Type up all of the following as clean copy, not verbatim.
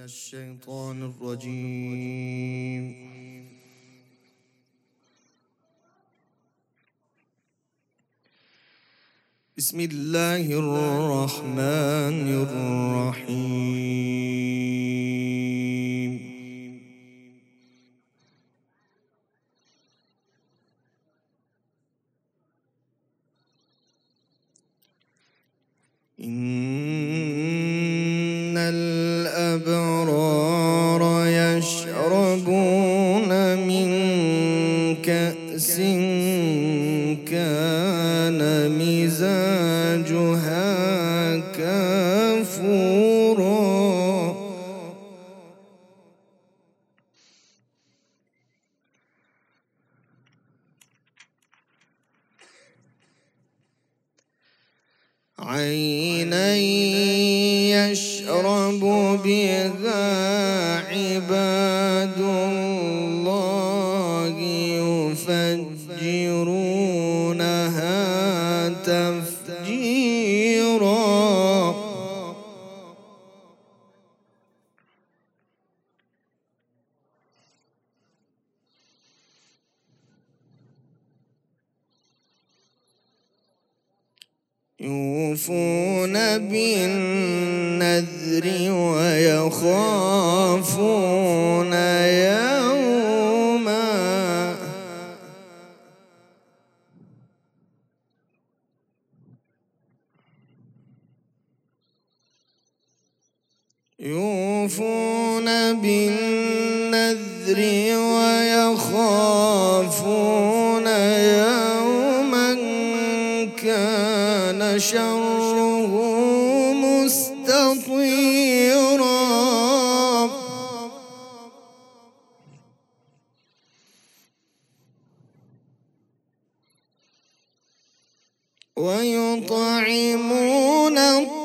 الشيطان الرجيم. بسم الله الرحمن الرحيم. إن الأبرار يشربون من كأس كان مزاجها كافورا. عينا يشرب بها عباد الله يفجرونها تفجيرا. يوفون بالنذر ويخافون يوما كان شره مستطيرا. ويطعمون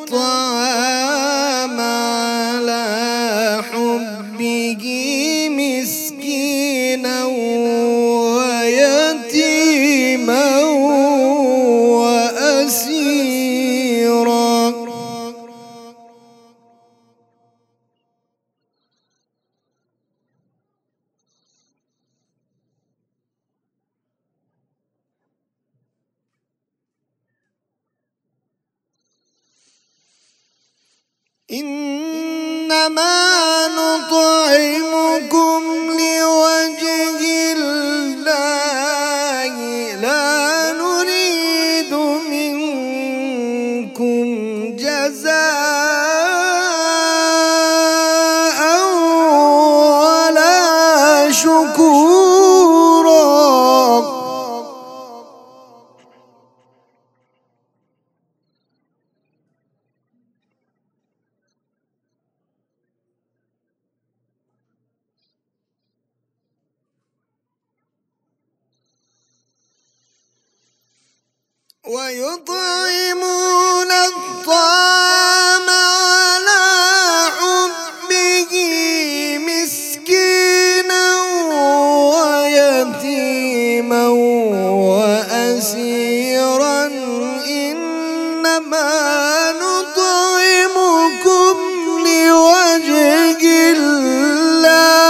الطعام على حبه مسكينا ويتيما وأسيرا. إنما نطعمكم لوجه الله لا نريد منكم جزاء ولا شكورا. ويطعمون الطعام على حبه مسكينا ويتيما وأسيرا. إنما نطعمكم لوجه الله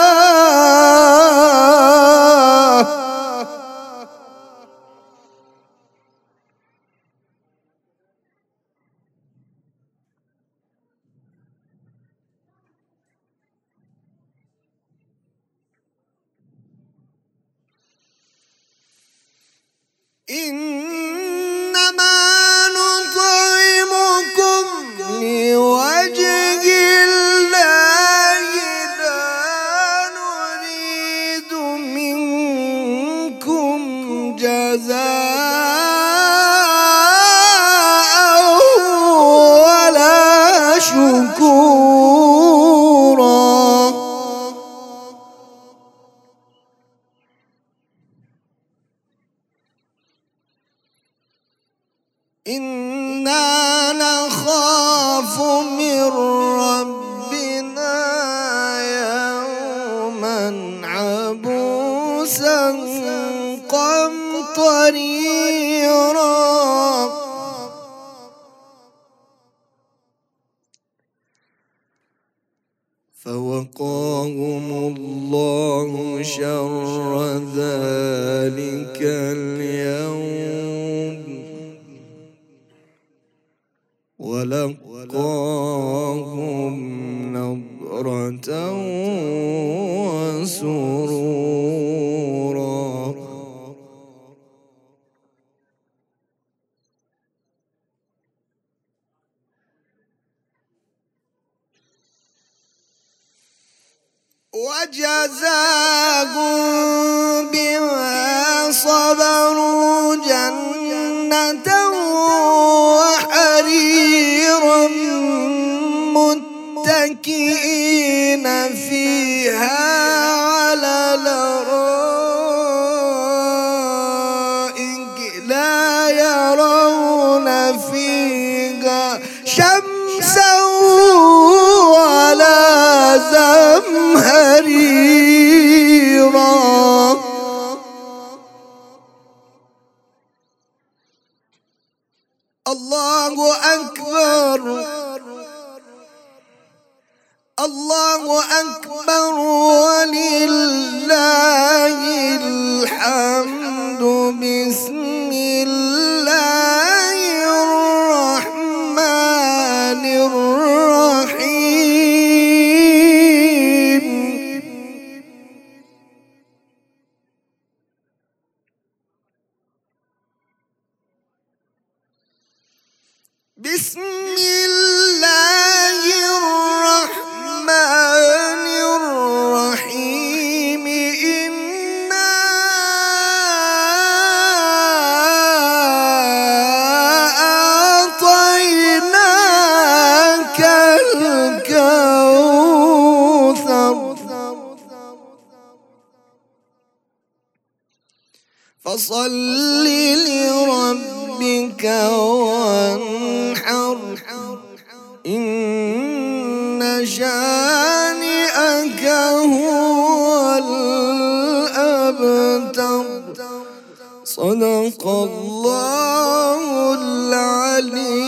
إنما نطعمكم لوجه الله لا نريد منكم جزاء ولا شكورا. إنا نخاف من ربنا يوما عبوسا قمطريرا. فوقاهم الله شر ذلك اليوم ولقاهم نضرة وسرورا. وجزاهم بما صبروا جنة وحريرا متكئين فيها على الأرائك لا يرون فيها شمسا ولا زمهريرا. الله أكبر الله أكبر ولله الحمد. بسم الله الرحمن الرحيم. بسم الله الرحمن الرحيم. إنا أعطيناك الكوثر فصل لربك وانحر إن شانئك هو الأبتر. صدق الله العلي